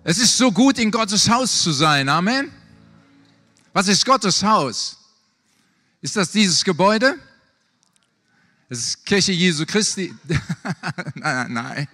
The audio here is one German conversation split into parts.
Es ist so gut, in Gottes Haus zu sein. Amen. Was ist Gottes Haus? Ist das dieses Gebäude? Es ist Kirche Jesu Christi. Nein.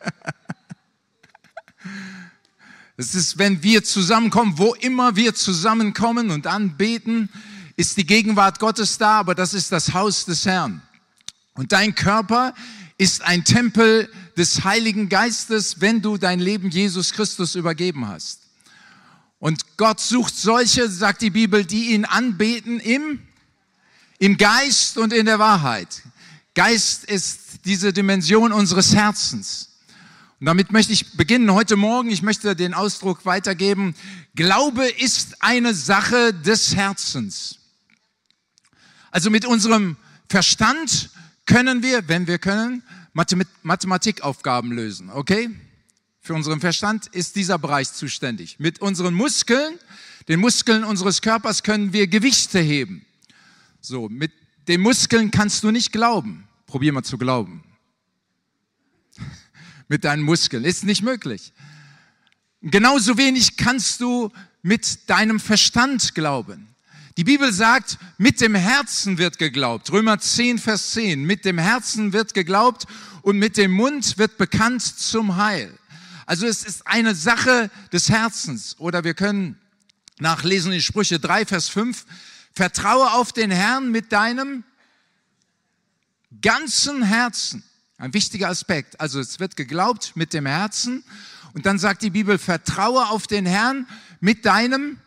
Es ist, wenn wir zusammenkommen, wo immer wir zusammenkommen und anbeten, ist die Gegenwart Gottes da, aber das ist das Haus des Herrn. Und dein Körper ist ein Tempel des Heiligen Geistes, wenn du dein Leben Jesus Christus übergeben hast. Und Gott sucht solche, sagt die Bibel, die ihn anbeten im Geist und in der Wahrheit. Geist ist diese Dimension unseres Herzens. Und damit möchte ich beginnen heute Morgen. Ich möchte den Ausdruck weitergeben. Glaube ist eine Sache des Herzens. Also mit unserem Verstand können wir, wenn wir können, Mathematikaufgaben lösen, okay? Für unseren Verstand ist dieser Bereich zuständig. Mit unseren Muskeln, den Muskeln unseres Körpers, können wir Gewichte heben. So, mit den Muskeln kannst du nicht glauben. Probier mal zu glauben. Mit deinen Muskeln. Ist nicht möglich. Genauso wenig kannst du mit deinem Verstand glauben. Die Bibel sagt, mit dem Herzen wird geglaubt. Römer 10, Vers 10. Mit dem Herzen wird geglaubt und mit dem Mund wird bekannt zum Heil. Also es ist eine Sache des Herzens. Oder wir können nachlesen in Sprüche 3, Vers 5. Vertraue auf den Herrn mit deinem ganzen Herzen. Ein wichtiger Aspekt. Also es wird geglaubt mit dem Herzen. Und dann sagt die Bibel, vertraue auf den Herrn mit deinem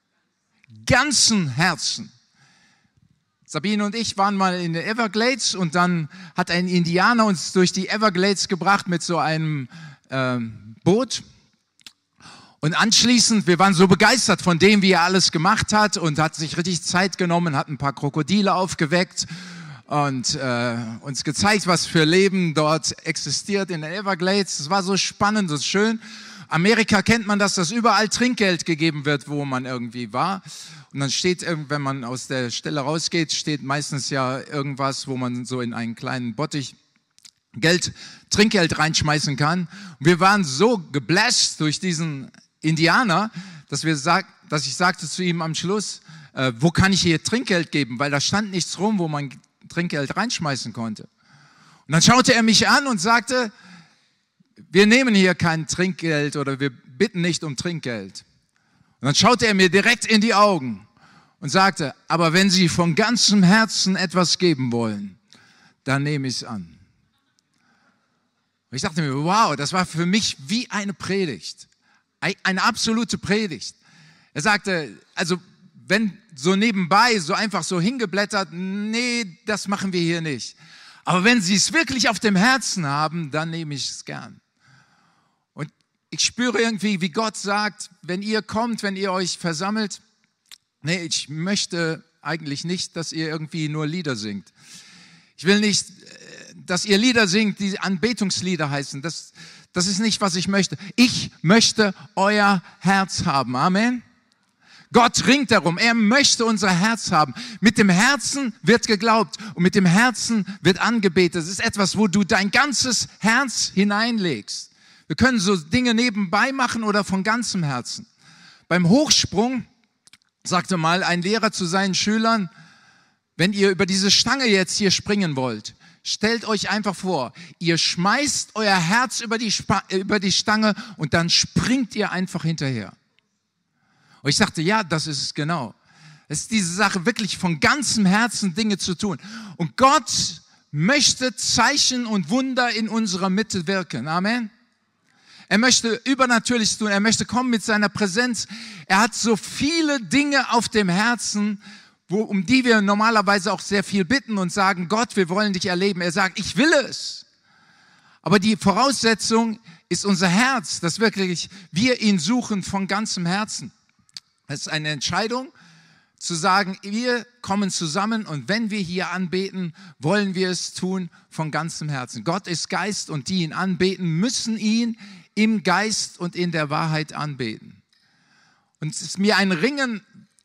ganzen Herzen. Sabine und ich waren mal in den Everglades und dann hat ein Indianer uns durch die Everglades gebracht mit so einem Boot. Und anschließend, wir waren so begeistert von dem, wie er alles gemacht hat und hat sich richtig Zeit genommen, hat ein paar Krokodile aufgeweckt und uns gezeigt, was für Leben dort existiert in den Everglades. Es war so spannend und schön. Amerika kennt man das, dass überall Trinkgeld gegeben wird, wo man irgendwie war. Und dann steht, wenn man aus der Stelle rausgeht, steht meistens ja irgendwas, wo man so in einen kleinen Bottich Trinkgeld reinschmeißen kann. Und wir waren so gebläst durch diesen Indianer, dass ich sagte zu ihm am Schluss, wo kann ich hier Trinkgeld geben? Weil da stand nichts rum, wo man Trinkgeld reinschmeißen konnte. Und dann schaute er mich an und sagte, wir nehmen hier kein Trinkgeld oder wir bitten nicht um Trinkgeld. Und dann schaute er mir direkt in die Augen und sagte, aber wenn Sie von ganzem Herzen etwas geben wollen, dann nehme ich es an. Und ich dachte mir, wow, das war für mich wie eine Predigt. Eine absolute Predigt. Er sagte, also wenn so nebenbei, so einfach so hingeblättert, nee, das machen wir hier nicht. Aber wenn Sie es wirklich auf dem Herzen haben, dann nehme ich es gern. Und ich spüre irgendwie, wie Gott sagt, wenn ihr kommt, wenn ihr euch versammelt, nee, ich möchte eigentlich nicht, dass ihr irgendwie nur Lieder singt. Ich will nicht, dass ihr Lieder singt, die Anbetungslieder heißen. Das ist nicht, was ich möchte. Ich möchte euer Herz haben. Amen. Gott ringt darum. Er möchte unser Herz haben. Mit dem Herzen wird geglaubt und mit dem Herzen wird angebetet. Das ist etwas, wo du dein ganzes Herz hineinlegst. Wir können so Dinge nebenbei machen oder von ganzem Herzen. Beim Hochsprung sagte mal ein Lehrer zu seinen Schülern, wenn ihr über diese Stange jetzt hier springen wollt, stellt euch einfach vor, ihr schmeißt euer Herz über die Stange und dann springt ihr einfach hinterher. Und ich dachte, ja, das ist es genau. Es ist diese Sache, wirklich von ganzem Herzen Dinge zu tun. Und Gott möchte Zeichen und Wunder in unserer Mitte wirken. Amen. Er möchte Übernatürliches tun. Er möchte kommen mit seiner Präsenz. Er hat so viele Dinge auf dem Herzen, um die wir normalerweise auch sehr viel bitten und sagen, Gott, wir wollen dich erleben. Er sagt, ich will es. Aber die Voraussetzung ist unser Herz, dass wirklich wir ihn suchen von ganzem Herzen. Es ist eine Entscheidung, zu sagen, wir kommen zusammen und wenn wir hier anbeten, wollen wir es tun von ganzem Herzen. Gott ist Geist und die ihn anbeten, müssen ihn im Geist und in der Wahrheit anbeten. Und es ist mir ein Ringen,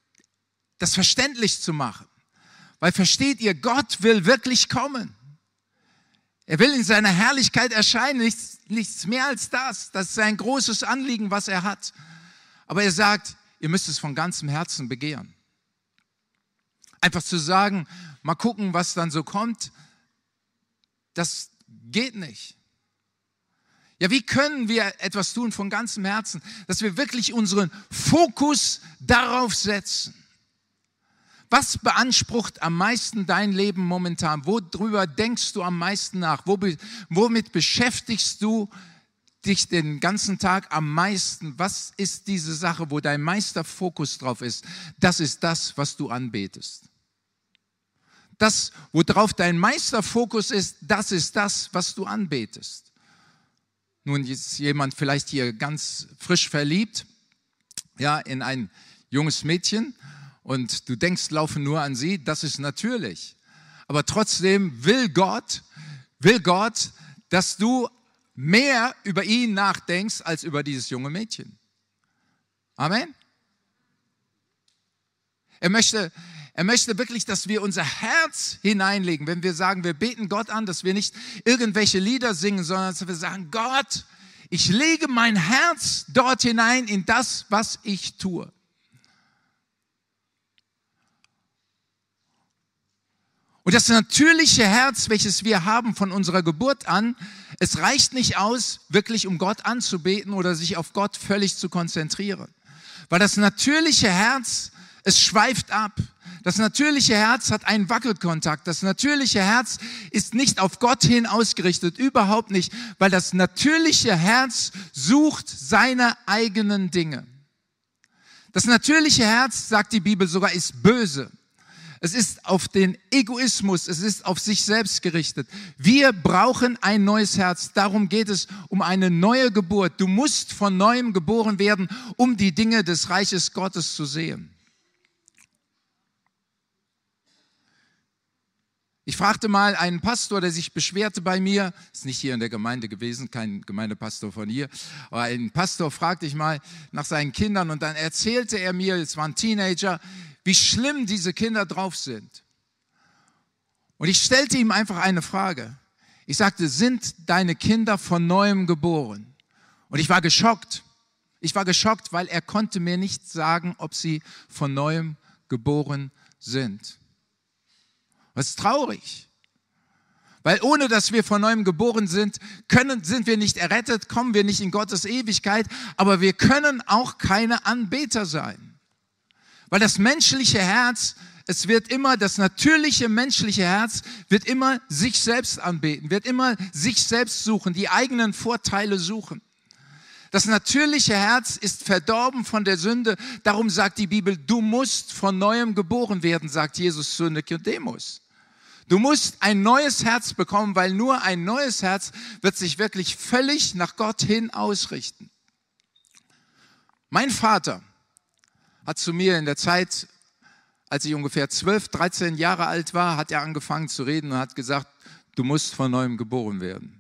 das verständlich zu machen. Weil versteht ihr, Gott will wirklich kommen. Er will in seiner Herrlichkeit erscheinen, nichts mehr als das. Das ist sein großes Anliegen, was er hat. Aber er sagt, ihr müsst es von ganzem Herzen begehren. Einfach zu sagen, mal gucken, was dann so kommt, das geht nicht. Ja, wie können wir etwas tun von ganzem Herzen, dass wir wirklich unseren Fokus darauf setzen? Was beansprucht am meisten dein Leben momentan? Worüber denkst du am meisten nach? Womit beschäftigst du dich den ganzen Tag am meisten? Was ist diese Sache, wo dein meiste Fokus drauf ist? Das ist das, was du anbetest. Das, worauf dein meiste Fokus ist, das ist das, was du anbetest. Nun ist jemand vielleicht hier ganz frisch verliebt, ja, in ein junges Mädchen und du denkst, laufe nur an sie, das ist natürlich. Aber trotzdem will Gott, dass du mehr über ihn nachdenkst als über dieses junge Mädchen. Amen. Er möchte wirklich, dass wir unser Herz hineinlegen, wenn wir sagen, wir beten Gott an, dass wir nicht irgendwelche Lieder singen, sondern dass wir sagen, Gott, ich lege mein Herz dort hinein in das, was ich tue. Und das natürliche Herz, welches wir haben von unserer Geburt an, es reicht nicht aus, wirklich um Gott anzubeten oder sich auf Gott völlig zu konzentrieren. Weil das natürliche Herz, es schweift ab. Das natürliche Herz hat einen Wackelkontakt. Das natürliche Herz ist nicht auf Gott hin ausgerichtet, überhaupt nicht, weil das natürliche Herz sucht seine eigenen Dinge. Das natürliche Herz, sagt die Bibel sogar, ist böse. Es ist auf den Egoismus, es ist auf sich selbst gerichtet. Wir brauchen ein neues Herz. Darum geht es um eine neue Geburt. Du musst von Neuem geboren werden, um die Dinge des Reiches Gottes zu sehen. Ich fragte mal einen Pastor, der sich beschwerte bei mir, ist nicht hier in der Gemeinde gewesen, kein Gemeindepastor von hier, aber einen Pastor fragte ich mal nach seinen Kindern und dann erzählte er mir, es waren Teenager, wie schlimm diese Kinder drauf sind. Und ich stellte ihm einfach eine Frage. Ich sagte, sind deine Kinder von Neuem geboren? Und ich war geschockt. Ich war geschockt, weil er konnte mir nicht sagen, ob sie von Neuem geboren sind. Das ist traurig. Weil ohne, dass wir von Neuem geboren sind, sind wir nicht errettet, kommen wir nicht in Gottes Ewigkeit, aber wir können auch keine Anbeter sein. Weil das menschliche Herz, das natürliche menschliche Herz wird immer sich selbst anbeten, wird immer sich selbst suchen, die eigenen Vorteile suchen. Das natürliche Herz ist verdorben von der Sünde, darum sagt die Bibel, du musst von Neuem geboren werden, sagt Jesus zu Nikodemus. Du musst ein neues Herz bekommen, weil nur ein neues Herz wird sich wirklich völlig nach Gott hin ausrichten. Mein Vater hat zu mir in der Zeit, als ich ungefähr 12, 13 Jahre alt war, hat er angefangen zu reden und hat gesagt, du musst von Neuem geboren werden.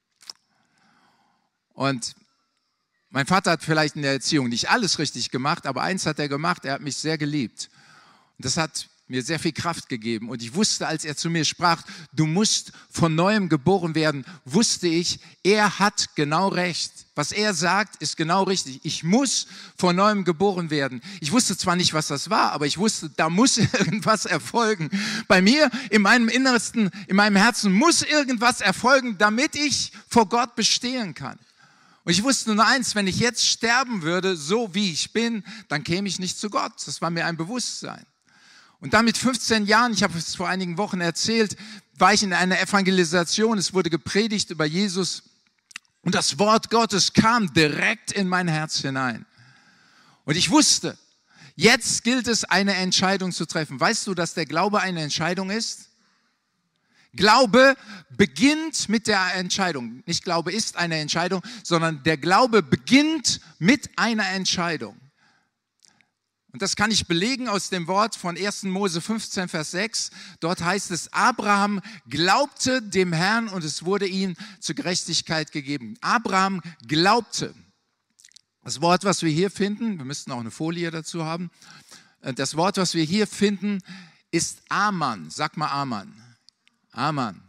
Und mein Vater hat vielleicht in der Erziehung nicht alles richtig gemacht, aber eins hat er gemacht, er hat mich sehr geliebt. Und das hat mir sehr viel Kraft gegeben. Und ich wusste, als er zu mir sprach, du musst von Neuem geboren werden, wusste ich, er hat genau recht. Was er sagt, ist genau richtig. Ich muss von Neuem geboren werden. Ich wusste zwar nicht, was das war, aber ich wusste, da muss irgendwas erfolgen. Bei mir, in meinem Innersten, in meinem Herzen muss irgendwas erfolgen, damit ich vor Gott bestehen kann. Und ich wusste nur eins, wenn ich jetzt sterben würde, so wie ich bin, dann käme ich nicht zu Gott. Das war mir ein Bewusstsein. Und dann mit 15 Jahren, ich habe es vor einigen Wochen erzählt, war ich in einer Evangelisation, es wurde gepredigt über Jesus und das Wort Gottes kam direkt in mein Herz hinein. Und ich wusste, jetzt gilt es, eine Entscheidung zu treffen. Weißt du, dass der Glaube eine Entscheidung ist? Glaube beginnt mit der Entscheidung. Nicht Glaube ist eine Entscheidung, sondern der Glaube beginnt mit einer Entscheidung. Und das kann ich belegen aus dem Wort von 1. Mose 15, Vers 6. Dort heißt es, Abraham glaubte dem Herrn und es wurde ihm zur Gerechtigkeit gegeben. Abraham glaubte. Das Wort, was wir hier finden, wir müssten auch eine Folie dazu haben. Das Wort, was wir hier finden, ist Amen. Sag mal Amen. Amen.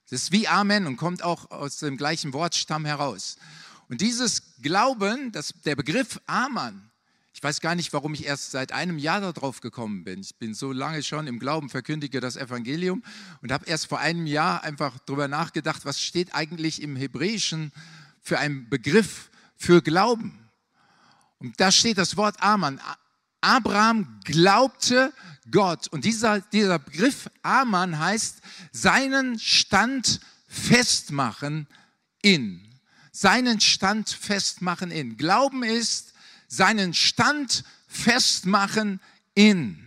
Das ist wie Amen und kommt auch aus dem gleichen Wortstamm heraus. Und dieses Glauben, der Begriff Amen, ich weiß gar nicht, warum ich erst seit einem Jahr darauf gekommen bin. Ich bin so lange schon im Glauben, verkündige das Evangelium und habe erst vor einem Jahr einfach darüber nachgedacht, was steht eigentlich im Hebräischen für einen Begriff für Glauben. Und da steht das Wort Amen. Abraham glaubte Gott. Und dieser Begriff Amen heißt, seinen Stand festmachen in. Seinen Stand festmachen in. Glauben ist, seinen Stand festmachen in.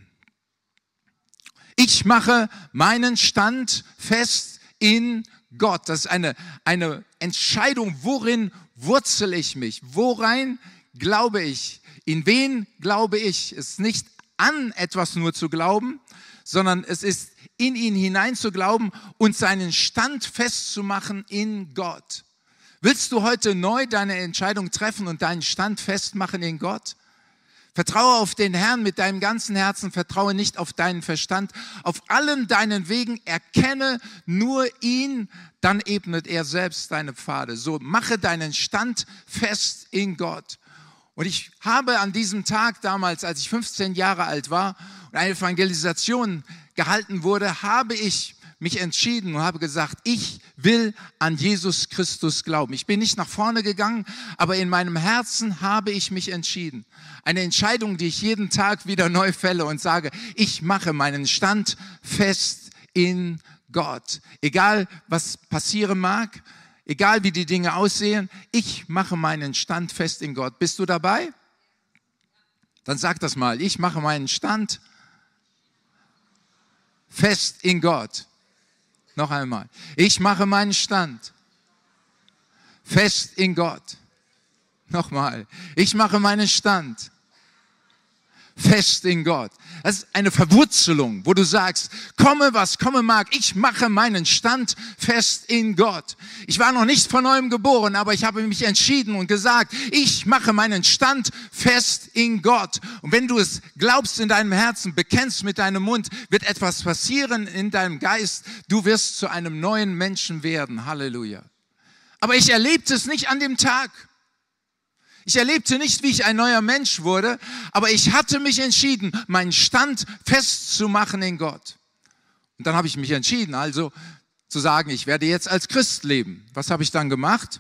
Ich mache meinen Stand fest in Gott. Das ist eine Entscheidung, worin wurzel ich mich? Worein glaube ich? In wen glaube ich? Es ist nicht an etwas nur zu glauben, sondern es ist in ihn hinein zu glauben und seinen Stand festzumachen in Gott. Willst du heute neu deine Entscheidung treffen und deinen Stand festmachen in Gott? Vertraue auf den Herrn mit deinem ganzen Herzen, vertraue nicht auf deinen Verstand. Auf allen deinen Wegen erkenne nur ihn, dann ebnet er selbst deine Pfade. So, mache deinen Stand fest in Gott. Und ich habe an diesem Tag damals, als ich 15 Jahre alt war und eine Evangelisation gehalten wurde, habe ich mich entschieden und habe gesagt, ich will an Jesus Christus glauben. Ich bin nicht nach vorne gegangen, aber in meinem Herzen habe ich mich entschieden. Eine Entscheidung, die ich jeden Tag wieder neu fälle und sage, ich mache meinen Stand fest in Gott. Egal, was passieren mag, egal, wie die Dinge aussehen, ich mache meinen Stand fest in Gott. Bist du dabei? Dann sag das mal, ich mache meinen Stand fest in Gott. Noch einmal. Ich mache meinen Stand fest in Gott. Nochmal. Ich mache meinen Stand fest in Gott. Das ist eine Verwurzelung, wo du sagst, komme was kommen mag, ich mache meinen Stand fest in Gott. Ich war noch nicht von neuem geboren, aber ich habe mich entschieden und gesagt, ich mache meinen Stand fest in Gott. Und wenn du es glaubst in deinem Herzen, bekennst mit deinem Mund, wird etwas passieren in deinem Geist. Du wirst zu einem neuen Menschen werden. Halleluja. Aber ich erlebte es nicht an dem Tag. Ich erlebte nicht, wie ich ein neuer Mensch wurde, aber ich hatte mich entschieden, meinen Stand festzumachen in Gott. Und dann habe ich mich entschieden, also zu sagen, ich werde jetzt als Christ leben. Was habe ich dann gemacht?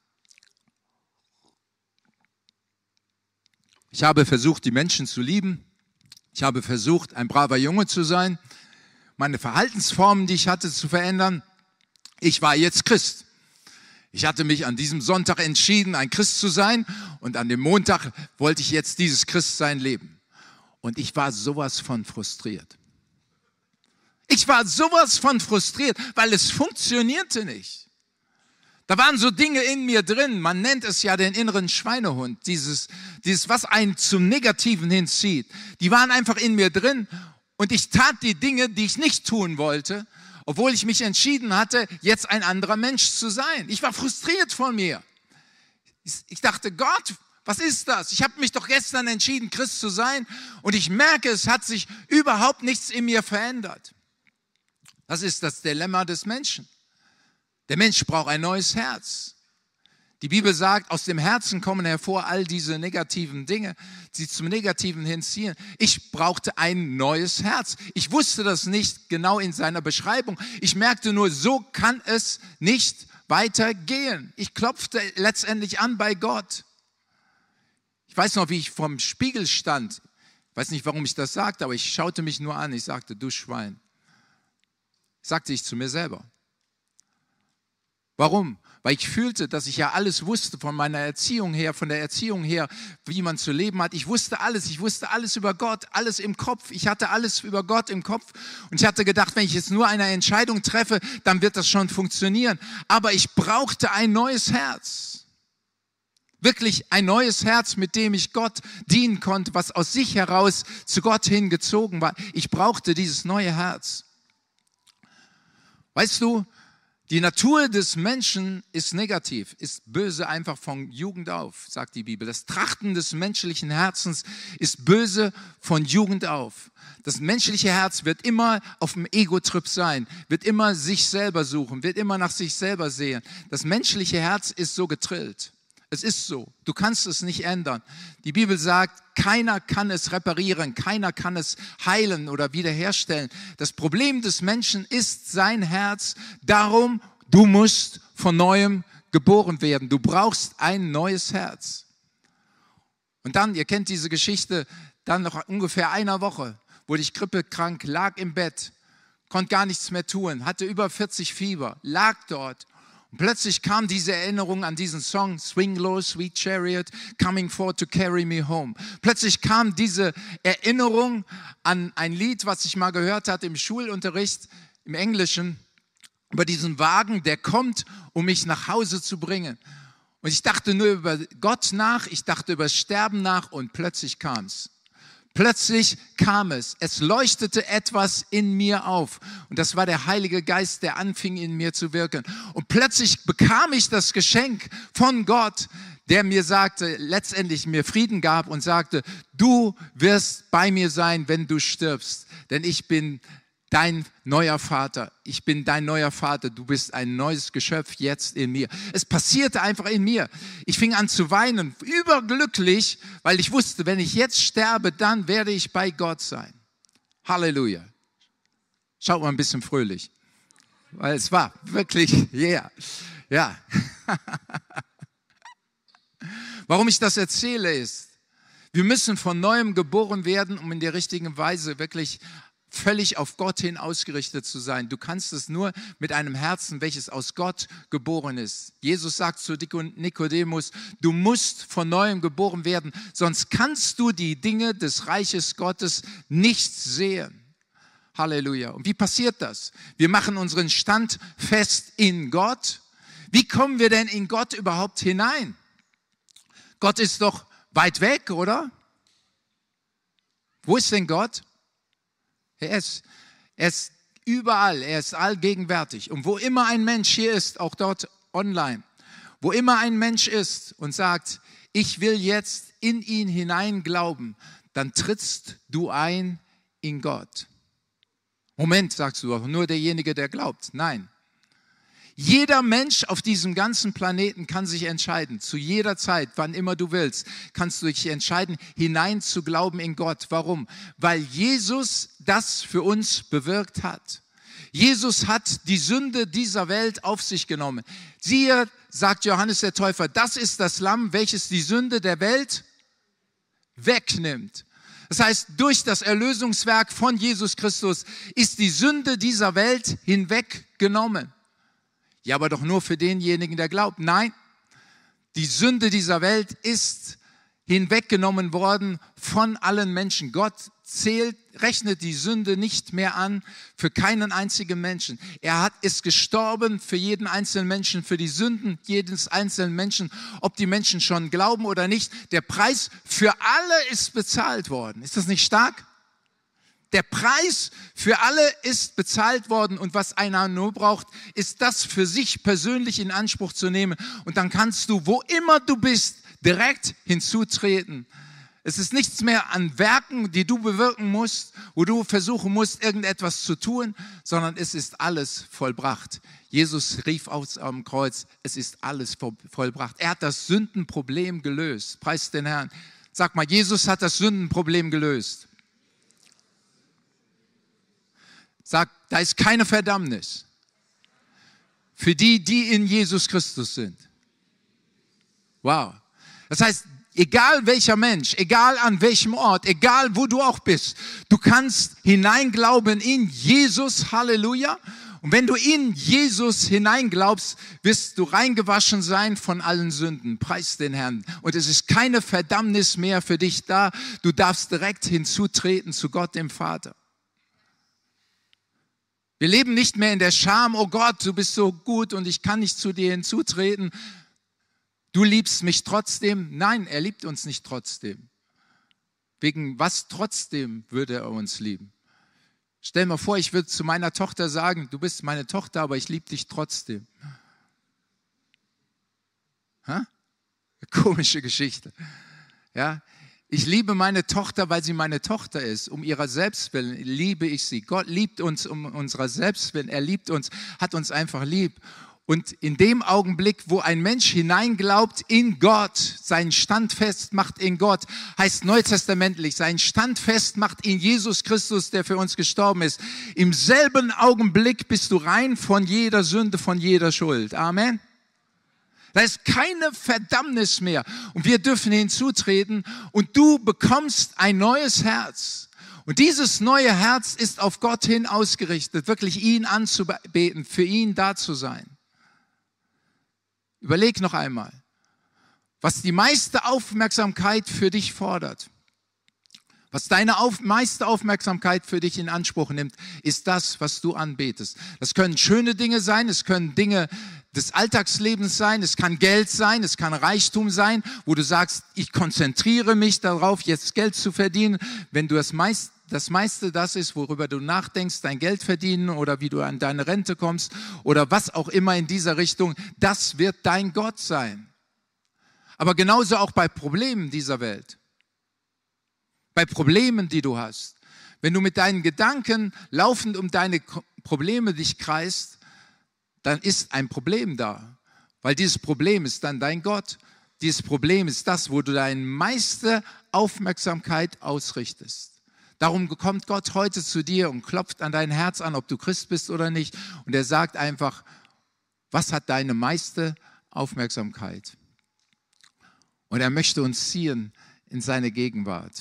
Ich habe versucht, die Menschen zu lieben. Ich habe versucht, ein braver Junge zu sein, meine Verhaltensformen, die ich hatte, zu verändern. Ich war jetzt Christ. Ich hatte mich an diesem Sonntag entschieden, ein Christ zu sein und an dem Montag wollte ich jetzt dieses Christsein leben. Und ich war sowas von frustriert. Ich war sowas von frustriert, weil es funktionierte nicht. Da waren so Dinge in mir drin, man nennt es ja den inneren Schweinehund, dieses, was einen zum Negativen hinzieht. Die waren einfach in mir drin und ich tat die Dinge, die ich nicht tun wollte, obwohl ich mich entschieden hatte, jetzt ein anderer Mensch zu sein. Ich war frustriert von mir. Ich dachte, Gott, was ist das? Ich habe mich doch gestern entschieden, Christ zu sein und ich merke, es hat sich überhaupt nichts in mir verändert. Das ist das Dilemma des Menschen. Der Mensch braucht ein neues Herz. Die Bibel sagt, aus dem Herzen kommen hervor all diese negativen Dinge, die zum Negativen hinziehen. Ich brauchte ein neues Herz. Ich wusste das nicht genau in seiner Beschreibung. Ich merkte nur, so kann es nicht weitergehen. Ich klopfte letztendlich an bei Gott. Ich weiß noch, wie ich vorm Spiegel stand. Ich weiß nicht, warum ich das sagte, aber ich schaute mich nur an. Ich sagte, du Schwein. Sagte ich zu mir selber. Warum? Weil ich fühlte, dass ich ja alles wusste von meiner Erziehung her, von der Erziehung her, wie man zu leben hat. Ich wusste alles über Gott, alles im Kopf. Ich hatte alles über Gott im Kopf und ich hatte gedacht, wenn ich jetzt nur eine Entscheidung treffe, dann wird das schon funktionieren. Aber ich brauchte ein neues Herz. Wirklich ein neues Herz, mit dem ich Gott dienen konnte, was aus sich heraus zu Gott hingezogen war. Ich brauchte dieses neue Herz. Weißt du, Die Natur des Menschen ist negativ, ist böse einfach von Jugend auf, sagt die Bibel. Das Trachten des menschlichen Herzens ist böse von Jugend auf. Das menschliche Herz wird immer auf dem Ego-Trip sein, wird immer sich selber suchen, wird immer nach sich selber sehen. Das menschliche Herz ist so getrillt. Es ist so. Du kannst es nicht ändern. Die Bibel sagt, keiner kann es reparieren, keiner kann es heilen oder wiederherstellen. Das Problem des Menschen ist sein Herz. Darum, du musst von Neuem geboren werden. Du brauchst ein neues Herz. Und dann, ihr kennt diese Geschichte, dann nach ungefähr einer Woche wurde ich grippekrank, lag im Bett, konnte gar nichts mehr tun, hatte über 40 Fieber, lag dort. Und plötzlich kam diese Erinnerung an diesen Song, Swing Low, Sweet Chariot, Coming Forth to Carry Me Home. Plötzlich kam diese Erinnerung an ein Lied, was ich mal gehört hatte im Schulunterricht, im Englischen, über diesen Wagen, der kommt, um mich nach Hause zu bringen. Und ich dachte nur über Gott nach, ich dachte über Sterben nach und plötzlich kam es. Plötzlich kam es. Es leuchtete etwas in mir auf. Und das war der Heilige Geist, der anfing in mir zu wirken. Und plötzlich bekam ich das Geschenk von Gott, der mir sagte, letztendlich mir Frieden gab und sagte, du wirst bei mir sein, wenn du stirbst. Denn ich bin dein neuer Vater. Ich bin dein neuer Vater. Du bist ein neues Geschöpf jetzt in mir. Es passierte einfach in mir. Ich fing an zu weinen, überglücklich, weil ich wusste, wenn ich jetzt sterbe, dann werde ich bei Gott sein. Halleluja. Schaut mal ein bisschen fröhlich. Weil es war wirklich, yeah. Ja. Warum ich das erzähle ist, wir müssen von Neuem geboren werden, um in der richtigen Weise wirklich völlig auf Gott hin ausgerichtet zu sein. Du kannst es nur mit einem Herzen, welches aus Gott geboren ist. Jesus sagt zu Nikodemus, du musst von Neuem geboren werden, sonst kannst du die Dinge des Reiches Gottes nicht sehen. Halleluja. Und wie passiert das? Wir machen unseren Stand fest in Gott. Wie kommen wir denn in Gott überhaupt hinein? Gott ist doch weit weg, oder? Wo ist denn Gott? Er ist überall, er ist allgegenwärtig. Und wo immer ein Mensch hier ist, auch dort online, wo immer ein Mensch ist und sagt, ich will jetzt in ihn hinein glauben, dann trittst du ein in Gott. Moment, sagst du, nur derjenige, der glaubt. Nein. Jeder Mensch auf diesem ganzen Planeten kann sich entscheiden, zu jeder Zeit, wann immer du willst, kannst du dich entscheiden, hinein zu glauben in Gott. Warum? Weil Jesus das für uns bewirkt hat. Jesus hat die Sünde dieser Welt auf sich genommen. Siehe, sagt Johannes der Täufer, das ist das Lamm, welches die Sünde der Welt wegnimmt. Das heißt, durch das Erlösungswerk von Jesus Christus ist die Sünde dieser Welt hinweggenommen. Ja, aber doch nur für denjenigen, der glaubt. Nein, die Sünde dieser Welt ist hinweggenommen worden von allen Menschen. Gott rechnet die Sünde nicht mehr an für keinen einzigen Menschen. Ist gestorben für jeden einzelnen Menschen, für die Sünden jedes einzelnen Menschen, ob die Menschen schon glauben oder nicht. Der Preis für alle ist bezahlt worden. Ist das nicht stark? Der Preis für alle ist bezahlt worden und was einer nur braucht, ist das für sich persönlich in Anspruch zu nehmen und dann kannst du, wo immer du bist, direkt hinzutreten. Es ist nichts mehr an Werken, die du bewirken musst, wo du versuchen musst, irgendetwas zu tun, sondern es ist alles vollbracht. Jesus rief aus am Kreuz, es ist alles vollbracht. Er hat das Sündenproblem gelöst. Preis den Herrn. Sag mal, Jesus hat das Sündenproblem gelöst. Sag, da ist keine Verdammnis für die, die in Jesus Christus sind. Wow. Das heißt, egal welcher Mensch, egal an welchem Ort, egal wo du auch bist, du kannst hineinglauben in Jesus, Halleluja. Und wenn du in Jesus hineinglaubst, wirst du reingewaschen sein von allen Sünden. Preis den Herrn. Und es ist keine Verdammnis mehr für dich da. Du darfst direkt hinzutreten zu Gott, dem Vater. Wir leben nicht mehr in der Scham, oh Gott, du bist so gut und ich kann nicht zu dir hinzutreten. Du liebst mich trotzdem. Nein, er liebt uns nicht trotzdem. Wegen was trotzdem würde er uns lieben? Stell mir vor, ich würde zu meiner Tochter sagen, du bist meine Tochter, aber ich liebe dich trotzdem. Komische Geschichte. Ja? Ich liebe meine Tochter, weil sie meine Tochter ist. Um ihrer selbst willen liebe ich sie. Gott liebt uns um unserer selbst willen. Er liebt uns, hat uns einfach lieb. Und in dem Augenblick, wo ein Mensch hineinglaubt in Gott, seinen Stand festmacht in Gott, heißt neutestamentlich, seinen Stand festmacht in Jesus Christus, der für uns gestorben ist, im selben Augenblick bist du rein von jeder Sünde, von jeder Schuld. Amen. Da ist keine Verdammnis mehr. Und wir dürfen hinzutreten und du bekommst ein neues Herz. Und dieses neue Herz ist auf Gott hin ausgerichtet, wirklich ihn anzubeten, für ihn da zu sein. Überleg noch einmal, was die meiste Aufmerksamkeit für dich fordert, was deine meiste Aufmerksamkeit für dich in Anspruch nimmt, ist das, was du anbetest. Das können schöne Dinge sein, es können Dinge des Alltagslebens sein, es kann Geld sein, es kann Reichtum sein, wo du sagst, ich konzentriere mich darauf, jetzt Geld zu verdienen. Wenn du das meiste das ist, worüber du nachdenkst, dein Geld verdienen oder wie du an deine Rente kommst oder was auch immer in dieser Richtung, das wird dein Gott sein. Aber genauso auch bei Problemen dieser Welt, bei Problemen, die du hast. Wenn du mit deinen Gedanken laufend um deine Probleme dich kreist, dann ist ein Problem da, weil dieses Problem ist dann dein Gott. Dieses Problem ist das, wo du deine meiste Aufmerksamkeit ausrichtest. Darum kommt Gott heute zu dir und klopft an dein Herz an, ob du Christ bist oder nicht. Und er sagt einfach, was hat deine meiste Aufmerksamkeit? Und er möchte uns ziehen in seine Gegenwart.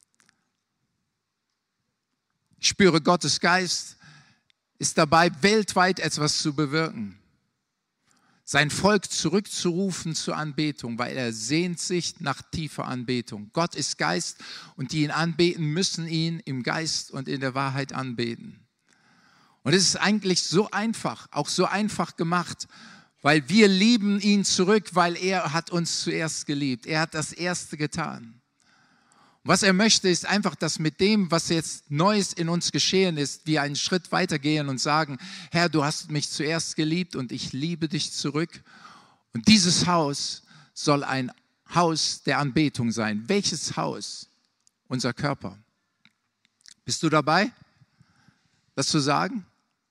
Ich spüre, Gottes Geist ist dabei, weltweit etwas zu bewirken. Sein Volk zurückzurufen zur Anbetung, weil er sehnt sich nach tiefer Anbetung. Gott ist Geist und die ihn anbeten, müssen ihn im Geist und in der Wahrheit anbeten. Und es ist eigentlich so einfach, auch so einfach gemacht, weil wir lieben ihn zurück, weil er hat uns zuerst geliebt. Er hat das Erste getan. Was er möchte, ist einfach, dass mit dem, was jetzt Neues in uns geschehen ist, wir einen Schritt weitergehen und sagen, Herr, du hast mich zuerst geliebt und ich liebe dich zurück. Und dieses Haus soll ein Haus der Anbetung sein. Welches Haus? Unser Körper. Bist du dabei, das zu sagen?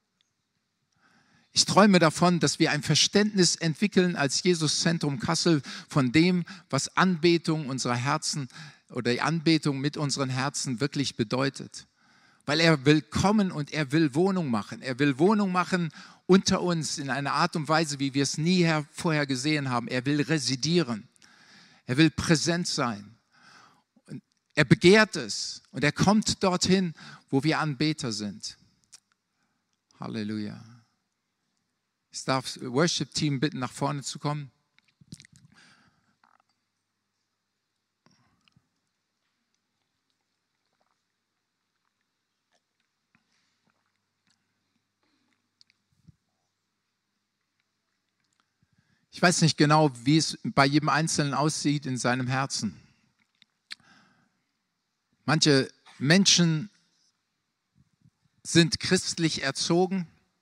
Ich träume davon, dass wir ein Verständnis entwickeln als Jesus-Zentrum Kassel von dem, was Anbetung unserer Herzen oder die Anbetung mit unseren Herzen wirklich bedeutet. Weil er will kommen und er will Wohnung machen. Er will Wohnung machen unter uns in einer Art und Weise, wie wir es nie vorher gesehen haben. Er will residieren. Er will präsent sein. Und er begehrt es und er kommt dorthin, wo wir Anbeter sind. Halleluja. Ich darf das Worship-Team bitten, nach vorne zu kommen. Ich weiß nicht genau, wie es bei jedem Einzelnen aussieht in seinem Herzen. Manche Menschen sind christlich erzogen,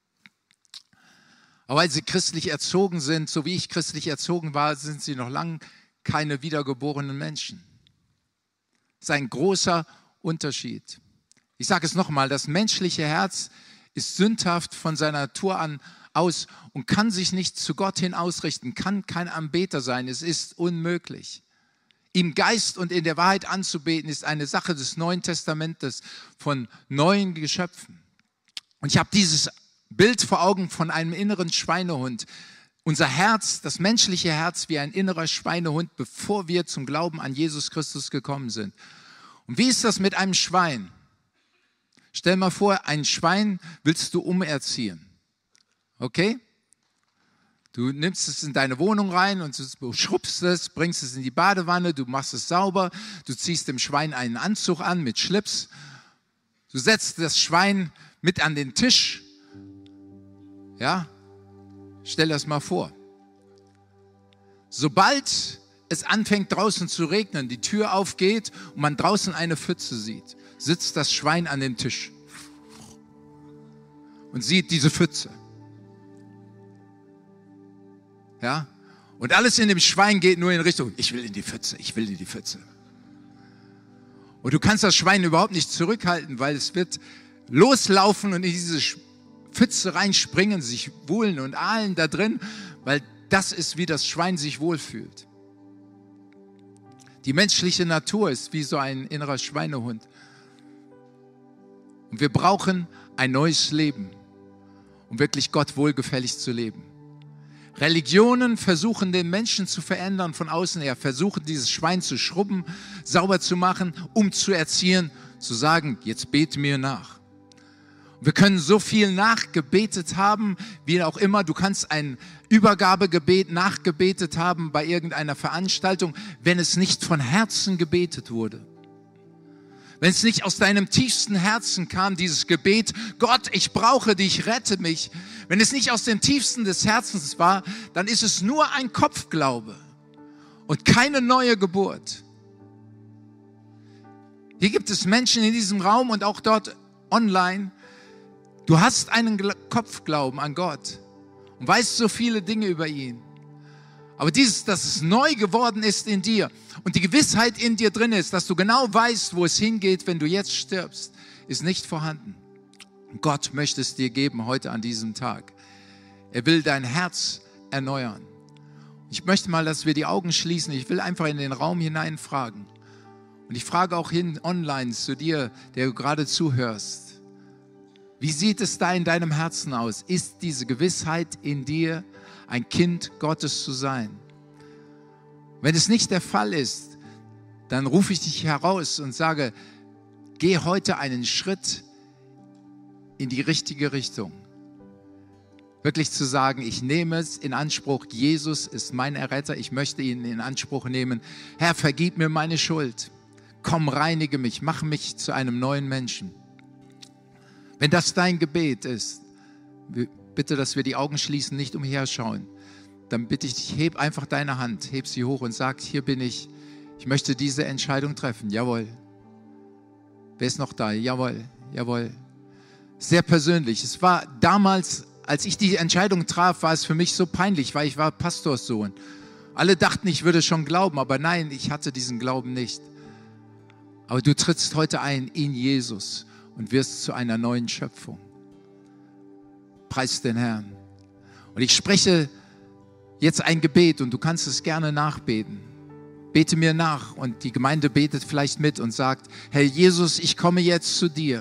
aber weil sie christlich erzogen sind, so wie ich christlich erzogen war, sind sie noch lange keine wiedergeborenen Menschen. Das ist ein großer Unterschied. Ich sage es nochmal, das menschliche Herz ist sündhaft von seiner Natur an aus und kann sich nicht zu Gott hin ausrichten, kann kein Anbeter sein. Es ist unmöglich. Im Geist und in der Wahrheit anzubeten, ist eine Sache des Neuen Testamentes von neuen Geschöpfen. Und ich habe dieses Bild vor Augen von einem inneren Schweinehund. Unser Herz, das menschliche Herz, wie ein innerer Schweinehund, bevor wir zum Glauben an Jesus Christus gekommen sind. Und wie ist das mit einem Schwein? Stell mal vor, ein Schwein willst du umerziehen. Okay? Du nimmst es in deine Wohnung rein und du schrubbst es, bringst es in die Badewanne, du machst es sauber, du ziehst dem Schwein einen Anzug an mit Schlips, du setzt das Schwein mit an den Tisch. Ja? Stell das mal vor. Sobald es anfängt draußen zu regnen, die Tür aufgeht und man draußen eine Pfütze sieht, sitzt das Schwein an dem Tisch. und sieht diese Pfütze. Ja? Und alles in dem Schwein geht nur in Richtung, ich will in die Pfütze, ich will in die Pfütze. Und du kannst das Schwein überhaupt nicht zurückhalten, weil es wird loslaufen und in diese Pfütze reinspringen, sich wohlen und ahlen da drin, weil das ist, wie das Schwein sich wohlfühlt. Die menschliche Natur ist wie so ein innerer Schweinehund. Und wir brauchen ein neues Leben, um wirklich Gott wohlgefällig zu leben. Religionen versuchen, den Menschen zu verändern von außen her, versuchen, dieses Schwein zu schrubben, sauber zu machen, zu erziehen, zu sagen, jetzt bete mir nach. Wir können so viel nachgebetet haben, wie auch immer. Du kannst ein Übergabegebet nachgebetet haben bei irgendeiner Veranstaltung, wenn es nicht von Herzen gebetet wurde. Wenn es nicht aus deinem tiefsten Herzen kam, dieses Gebet, Gott, ich brauche dich, rette mich. Wenn es nicht aus dem tiefsten des Herzens war, dann ist es nur ein Kopfglaube und keine neue Geburt. Hier gibt es Menschen in diesem Raum und auch dort online. Du hast einen Kopfglauben an Gott und weißt so viele Dinge über ihn. Aber dass es neu geworden ist in dir und die Gewissheit in dir drin ist, dass du genau weißt, wo es hingeht, wenn du jetzt stirbst, ist nicht vorhanden. Gott möchte es dir geben heute an diesem Tag. Er will dein Herz erneuern. Ich möchte mal, dass wir die Augen schließen. Ich will einfach in den Raum hinein fragen. Und ich frage auch hin online zu dir, der du gerade zuhörst. Wie sieht es da in deinem Herzen aus? Ist diese Gewissheit in dir, ein Kind Gottes zu sein? Wenn es nicht der Fall ist, dann rufe ich dich heraus und sage, geh heute einen Schritt in die richtige Richtung. Wirklich zu sagen, ich nehme es in Anspruch, Jesus ist mein Erretter, ich möchte ihn in Anspruch nehmen. Herr, vergib mir meine Schuld. Komm, reinige mich, mach mich zu einem neuen Menschen. Wenn das dein Gebet ist, bitte, dass wir die Augen schließen, nicht umherschauen. Dann bitte ich dich, heb einfach deine Hand, heb sie hoch und sag, hier bin ich. Ich möchte diese Entscheidung treffen. Jawohl. Wer ist noch da? Jawohl, jawohl. Sehr persönlich. Es war damals, als ich die Entscheidung traf, war es für mich so peinlich, weil ich war Pastorssohn. Alle dachten, ich würde schon glauben, aber nein, ich hatte diesen Glauben nicht. Aber du trittst heute ein in Jesus und wirst zu einer neuen Schöpfung. Preis den Herrn. Und ich spreche jetzt ein Gebet und du kannst es gerne nachbeten. Bete mir nach und die Gemeinde betet vielleicht mit und sagt, Herr Jesus, ich komme jetzt zu dir.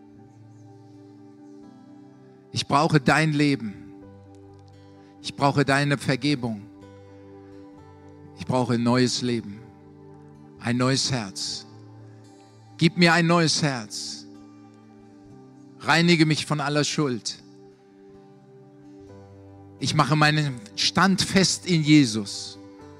Ich brauche dein Leben. Ich brauche deine Vergebung. Ich brauche ein neues Leben. Ein neues Herz. Gib mir ein neues Herz. Reinige mich von aller Schuld. Ich mache meinen Stand fest in Jesus,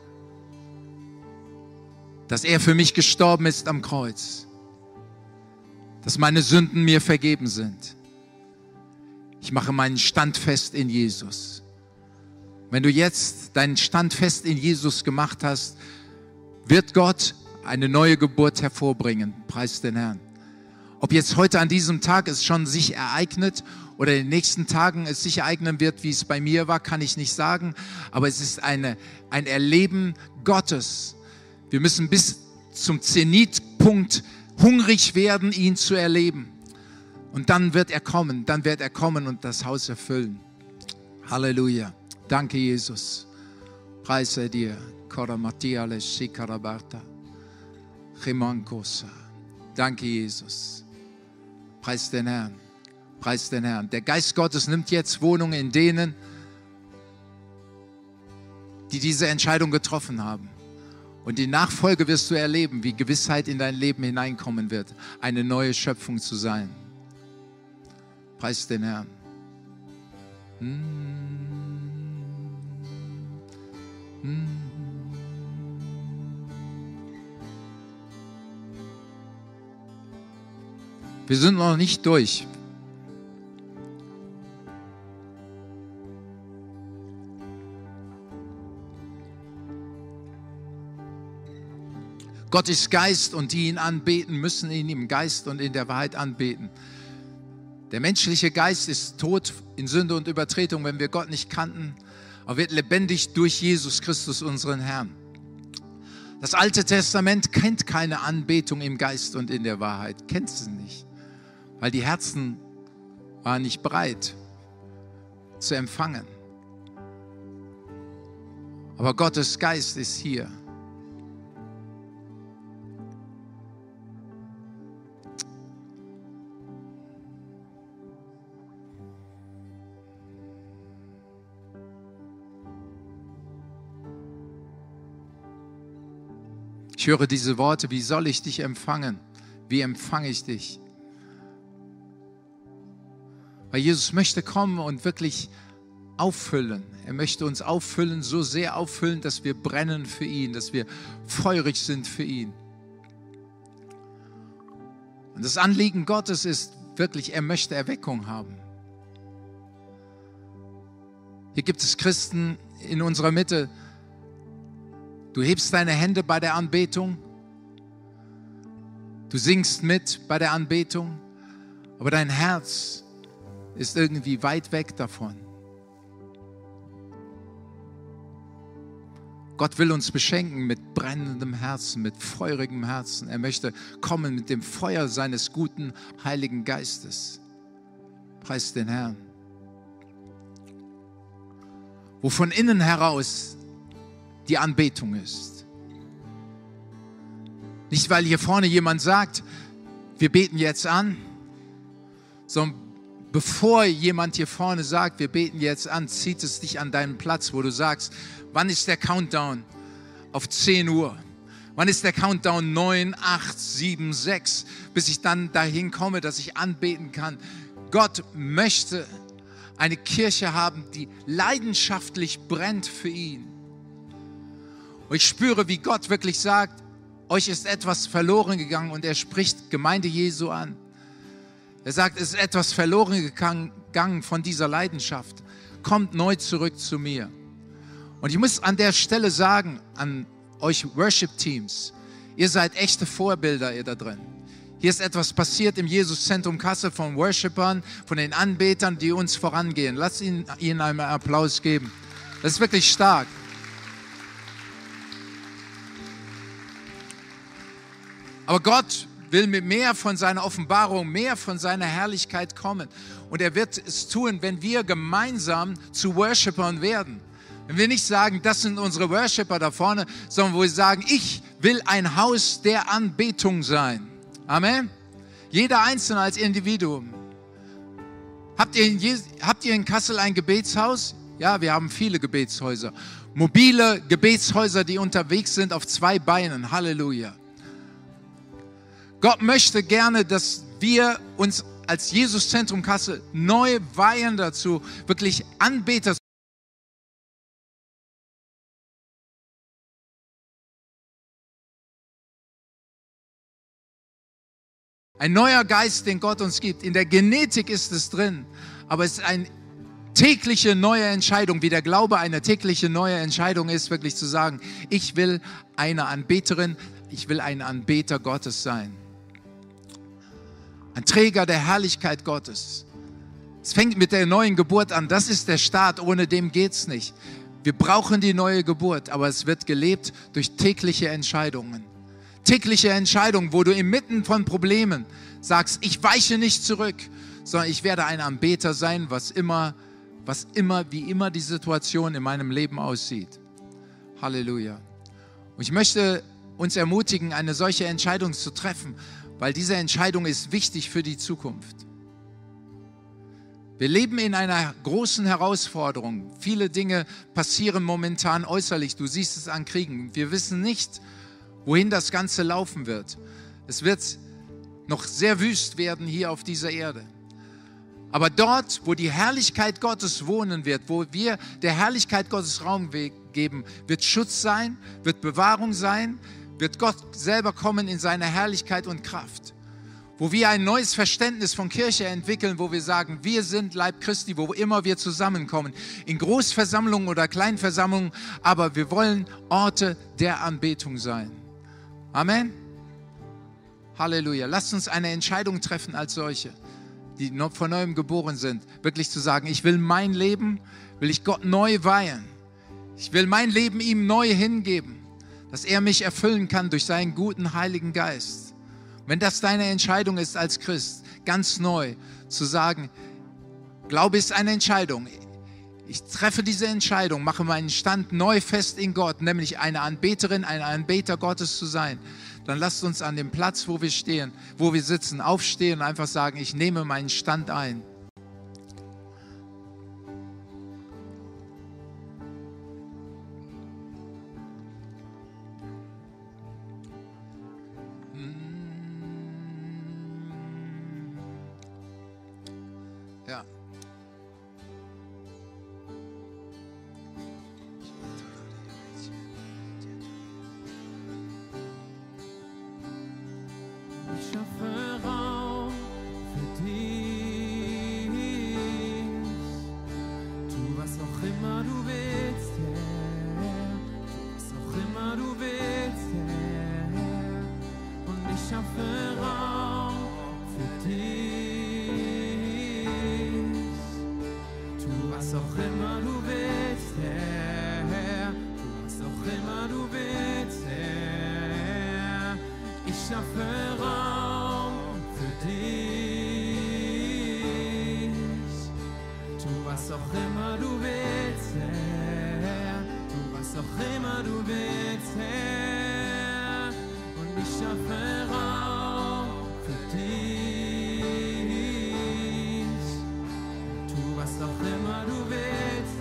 dass er für mich gestorben ist am Kreuz, dass meine Sünden mir vergeben sind. Ich mache meinen Stand fest in Jesus. Wenn du jetzt deinen Stand fest in Jesus gemacht hast, wird Gott eine neue Geburt hervorbringen. Preis den Herrn. Ob jetzt heute an diesem Tag es schon sich ereignet oder in den nächsten Tagen es sich ereignen wird, wie es bei mir war, kann ich nicht sagen. Aber es ist ein Erleben Gottes. Wir müssen bis zum Zenitpunkt hungrig werden, ihn zu erleben. Und dann wird er kommen und das Haus erfüllen. Halleluja. Danke, Jesus. Preise dir. Danke, Jesus. Preis den Herrn. Preis den Herrn. Der Geist Gottes nimmt jetzt Wohnung in denen, die diese Entscheidung getroffen haben. Und in Nachfolge wirst du erleben, wie Gewissheit in dein Leben hineinkommen wird, eine neue Schöpfung zu sein. Preis den Herrn. Wir sind noch nicht durch. Gott ist Geist und die ihn anbeten, müssen ihn im Geist und in der Wahrheit anbeten. Der menschliche Geist ist tot in Sünde und Übertretung, wenn wir Gott nicht kannten, aber wird lebendig durch Jesus Christus, unseren Herrn. Das Alte Testament kennt keine Anbetung im Geist und in der Wahrheit, kennt sie nicht, weil die Herzen waren nicht bereit zu empfangen. Aber Gottes Geist ist hier. Ich höre diese Worte, wie soll ich dich empfangen? Wie empfange ich dich? Weil Jesus möchte kommen und wirklich auffüllen. Er möchte uns auffüllen, so sehr auffüllen, dass wir brennen für ihn, dass wir feurig sind für ihn. Und das Anliegen Gottes ist wirklich, er möchte Erweckung haben. Hier gibt es Christen in unserer Mitte. Du hebst deine Hände bei der Anbetung, du singst mit bei der Anbetung, aber dein Herz ist irgendwie weit weg davon. Gott will uns beschenken mit brennendem Herzen, mit feurigem Herzen. Er möchte kommen mit dem Feuer seines guten, Heiligen Geistes. Preis den Herrn. Wo von innen heraus die Anbetung ist. Nicht, weil hier vorne jemand sagt, wir beten jetzt an, sondern bevor jemand hier vorne sagt, wir beten jetzt an, zieht es dich an deinen Platz, wo du sagst, wann ist der Countdown? Auf 10 Uhr. Wann ist der Countdown? 9, 8, 7, 6, bis ich dann dahin komme, dass ich anbeten kann. Gott möchte eine Kirche haben, die leidenschaftlich brennt für ihn. Und ich spüre, wie Gott wirklich sagt, euch ist etwas verloren gegangen, und er spricht Gemeinde Jesu an. Er sagt, es ist etwas verloren gegangen von dieser Leidenschaft. Kommt neu zurück zu mir. Und ich muss an der Stelle sagen, an euch Worship-Teams, ihr seid echte Vorbilder, ihr da drin. Hier ist etwas passiert im Jesuszentrum Kassel von Worshipern, von den Anbetern, die uns vorangehen. Lasst ihnen einen Applaus geben. Das ist wirklich stark. Aber Gott will mit mehr von seiner Offenbarung, mehr von seiner Herrlichkeit kommen. Und er wird es tun, wenn wir gemeinsam zu Worshipern werden. Wenn wir nicht sagen, das sind unsere Worshipper da vorne, sondern wo wir sagen, ich will ein Haus der Anbetung sein. Amen. Jeder Einzelne als Individuum. Habt ihr in Kassel ein Gebetshaus? Ja, wir haben viele Gebetshäuser. Mobile Gebetshäuser, die unterwegs sind auf 2 Beinen. Halleluja. Gott möchte gerne, dass wir uns als Jesuszentrum Kassel neu weihen dazu, wirklich Anbeter. Ein neuer Geist, den Gott uns gibt. In der Genetik ist es drin, aber es ist eine tägliche neue Entscheidung, wie der Glaube eine tägliche neue Entscheidung ist, wirklich zu sagen, ich will eine Anbeterin, ich will ein Anbeter Gottes sein. Ein Träger der Herrlichkeit Gottes. Es fängt mit der neuen Geburt an. Das ist der Start. Ohne dem geht es nicht. Wir brauchen die neue Geburt, aber es wird gelebt durch tägliche Entscheidungen. Tägliche Entscheidungen, wo du inmitten von Problemen sagst, ich weiche nicht zurück, sondern ich werde ein Anbeter sein, wie immer die Situation in meinem Leben aussieht. Halleluja. Und ich möchte uns ermutigen, eine solche Entscheidung zu treffen, weil diese Entscheidung ist wichtig für die Zukunft. Wir leben in einer großen Herausforderung. Viele Dinge passieren momentan äußerlich. Du siehst es an Kriegen. Wir wissen nicht, wohin das Ganze laufen wird. Es wird noch sehr wüst werden hier auf dieser Erde. Aber dort, wo die Herrlichkeit Gottes wohnen wird, wo wir der Herrlichkeit Gottes Raum geben, wird Schutz sein, wird Bewahrung sein, wird Gott selber kommen in seiner Herrlichkeit und Kraft. Wo wir ein neues Verständnis von Kirche entwickeln, wo wir sagen, wir sind Leib Christi, wo immer wir zusammenkommen, in Großversammlungen oder Kleinversammlungen, aber wir wollen Orte der Anbetung sein. Amen. Halleluja. Lasst uns eine Entscheidung treffen als solche. die von neuem geboren sind, wirklich zu sagen, ich will mein Leben, will ich Gott neu weihen. Ich will mein Leben ihm neu hingeben, dass er mich erfüllen kann durch seinen guten Heiligen Geist. Wenn das deine Entscheidung ist als Christ, ganz neu zu sagen, Glaube ist eine Entscheidung. Ich treffe diese Entscheidung, mache meinen Stand neu fest in Gott, nämlich eine Anbeterin, ein Anbeter Gottes zu sein. Dann lasst uns an dem Platz, wo wir stehen, wo wir sitzen, aufstehen und einfach sagen, ich nehme meinen Stand ein. Ja. Ich schaffe Raum für dich. Tu was auch immer du willst, Herr. Tu was auch immer du willst, Herr. Und ich schaffe Raum für dich. Tu was auch immer du willst, Herr. Tu was auch immer du willst, Herr. Ich schaffe Raum für dich. Tu was auch immer du willst, Herr. Tu was auch immer du willst, Herr. Und ich schaffe Raum für dich. Tu was auch immer du willst,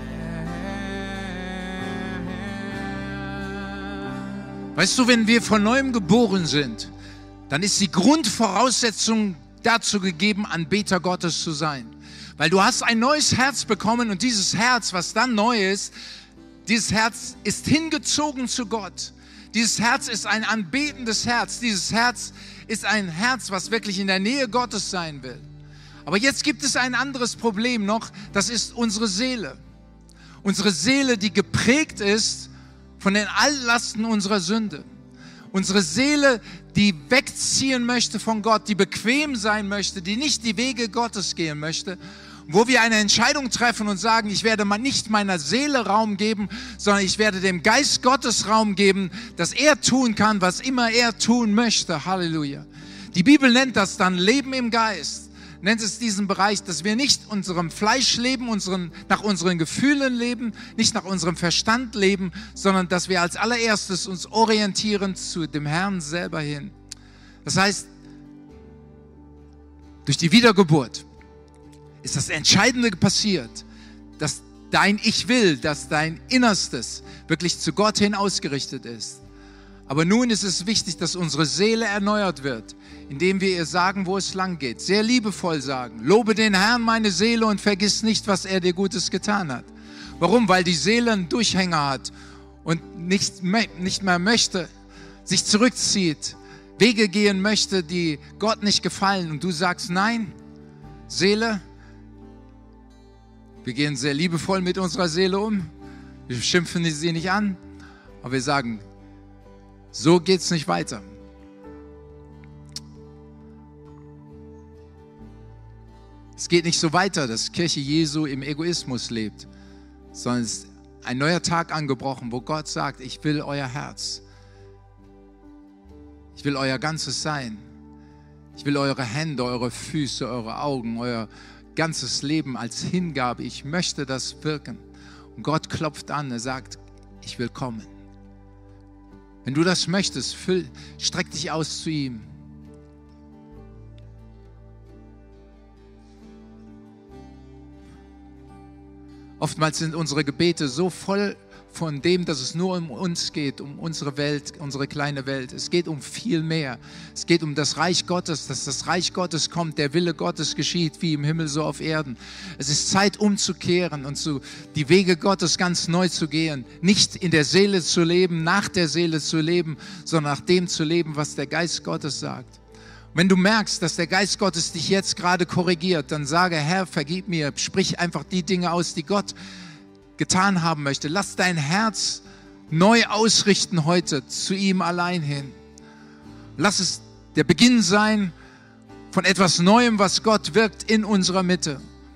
Herr. Weißt du, wenn wir von neuem geboren sind, dann ist die Grundvoraussetzung dazu gegeben, Anbeter Gottes zu sein. Weil du hast ein neues Herz bekommen und dieses Herz, was dann neu ist, dieses Herz ist hingezogen zu Gott. Dieses Herz ist ein anbetendes Herz. Dieses Herz ist ein Herz, was wirklich in der Nähe Gottes sein will. Aber jetzt gibt es ein anderes Problem noch, das ist unsere Seele. Unsere Seele, die geprägt ist von den Alllasten unserer Sünde. Unsere Seele, die wegziehen möchte von Gott, die bequem sein möchte, die nicht die Wege Gottes gehen möchte, wo wir eine Entscheidung treffen und sagen, ich werde nicht meiner Seele Raum geben, sondern ich werde dem Geist Gottes Raum geben, dass er tun kann, was immer er tun möchte. Halleluja. Die Bibel nennt das dann Leben im Geist. Nennt es diesen Bereich, dass wir nicht unserem Fleisch leben, nach unseren Gefühlen leben, nicht nach unserem Verstand leben, sondern dass wir als allererstes uns orientieren zu dem Herrn selber hin. Das heißt, durch die Wiedergeburt ist das Entscheidende passiert, dass dein Ich will, dass dein Innerstes wirklich zu Gott hin ausgerichtet ist. Aber nun ist es wichtig, dass unsere Seele erneuert wird, indem wir ihr sagen, wo es lang geht. Sehr liebevoll sagen, lobe den Herrn meine Seele und vergiss nicht, was er dir Gutes getan hat. Warum? Weil die Seele einen Durchhänger hat und nicht mehr möchte, sich zurückzieht, Wege gehen möchte, die Gott nicht gefallen. Und du sagst, nein, Seele, wir gehen sehr liebevoll mit unserer Seele um. Wir schimpfen sie nicht an, aber wir sagen, so geht's nicht weiter. Es geht nicht so weiter, dass Kirche Jesu im Egoismus lebt, sondern es ist ein neuer Tag angebrochen, wo Gott sagt, ich will euer Herz. Ich will euer ganzes Sein. Ich will eure Hände, eure Füße, eure Augen, euer ganzes Leben als Hingabe. Ich möchte das wirken. Und Gott klopft an, er sagt, ich will kommen. Wenn du das möchtest, streck dich aus zu ihm. Oftmals sind unsere Gebete so voll von dem, dass es nur um uns geht, um unsere Welt, unsere kleine Welt. Es geht um viel mehr. Es geht um das Reich Gottes, dass das Reich Gottes kommt, der Wille Gottes geschieht, wie im Himmel so auf Erden. Es ist Zeit umzukehren und die Wege Gottes ganz neu zu gehen. Nicht in der Seele zu leben, nach der Seele zu leben, sondern nach dem zu leben, was der Geist Gottes sagt. Wenn du merkst, dass der Geist Gottes dich jetzt gerade korrigiert, dann sage, Herr, vergib mir, sprich einfach die Dinge aus, die Gott getan haben möchte. Lass dein Herz neu ausrichten heute zu ihm allein hin. Lass es der Beginn sein von etwas Neuem, was Gott wirkt in unserer Mitte.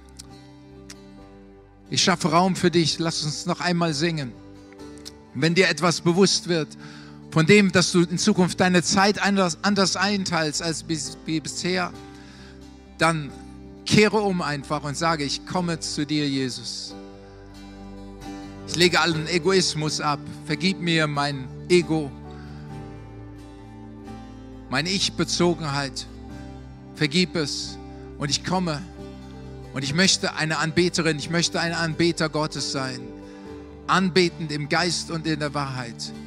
Ich schaffe Raum für dich. Lass uns noch einmal singen. Wenn dir etwas bewusst wird, von dem, dass du in Zukunft deine Zeit anders einteilst als wie bisher, dann kehre um einfach und sage, ich komme zu dir, Jesus. Ich lege allen Egoismus ab. Vergib mir mein Ego, meine Ich-Bezogenheit. Vergib es und ich komme. Und ich möchte eine Anbeterin, ich möchte ein Anbeter Gottes sein. Anbetend im Geist und in der Wahrheit.